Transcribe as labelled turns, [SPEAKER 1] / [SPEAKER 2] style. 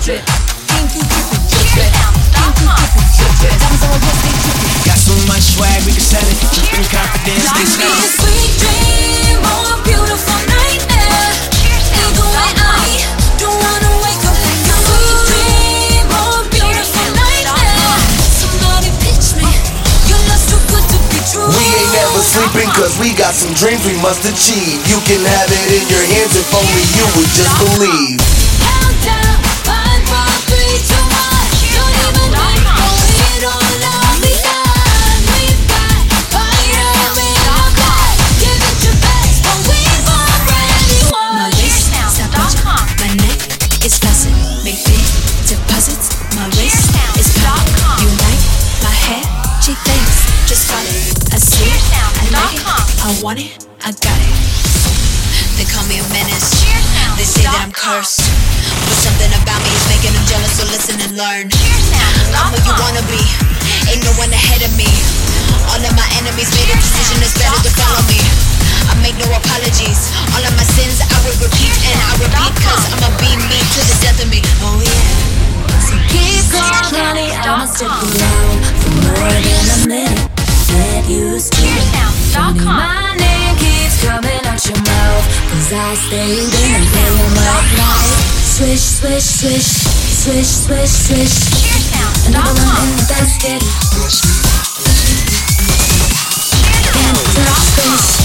[SPEAKER 1] drip. Pink, you drippin', drip, drip. Pink, you drippin', drip, drip. Diamonds on my wrist, they drippin'.
[SPEAKER 2] Got so much swag, we can sell it. Drippin' confidence, get
[SPEAKER 3] Be a
[SPEAKER 2] started.
[SPEAKER 3] sweet dream or a beautiful nightmare. Either way, I don't wanna wake up in a sweet dream or a beautiful nightmare. Somebody pitch me, your love's too good to be true.
[SPEAKER 4] We ain't never sleeping cause we got some dreams we must achieve. You can have it in your hands if only you would just believe.
[SPEAKER 3] Countdown, 5, 4, 3, 2, 1. Don't even need it all on me. We've got fire in our blood. Give it your best, but we've already won.
[SPEAKER 5] My waist, stop watching. My neck is flaccid. Make big deposits. My wrist is poppin'. You like my hair? Gee, thanks. Just follow it. I see it. I like it. I want it. I got it. They call me a menace. They say that I'm cursed, but something about me is making them jealous. So listen and learn. I'm who you wanna be. Ain't no one ahead of me. All of my enemies made a decision. It's better to follow me. I make no apologies. All of my sins I will repeat and I repeat, cause I'ma be me to the death of me. Oh yeah.
[SPEAKER 3] So keep calm, honey. I'ma stick around for more than a minute. Get used to it. My name keeps coming out your mouth, cause I stay in and play them out loud. Swish, swish, swish, swish, swish, swish. Another one in the basket. Can't touch this.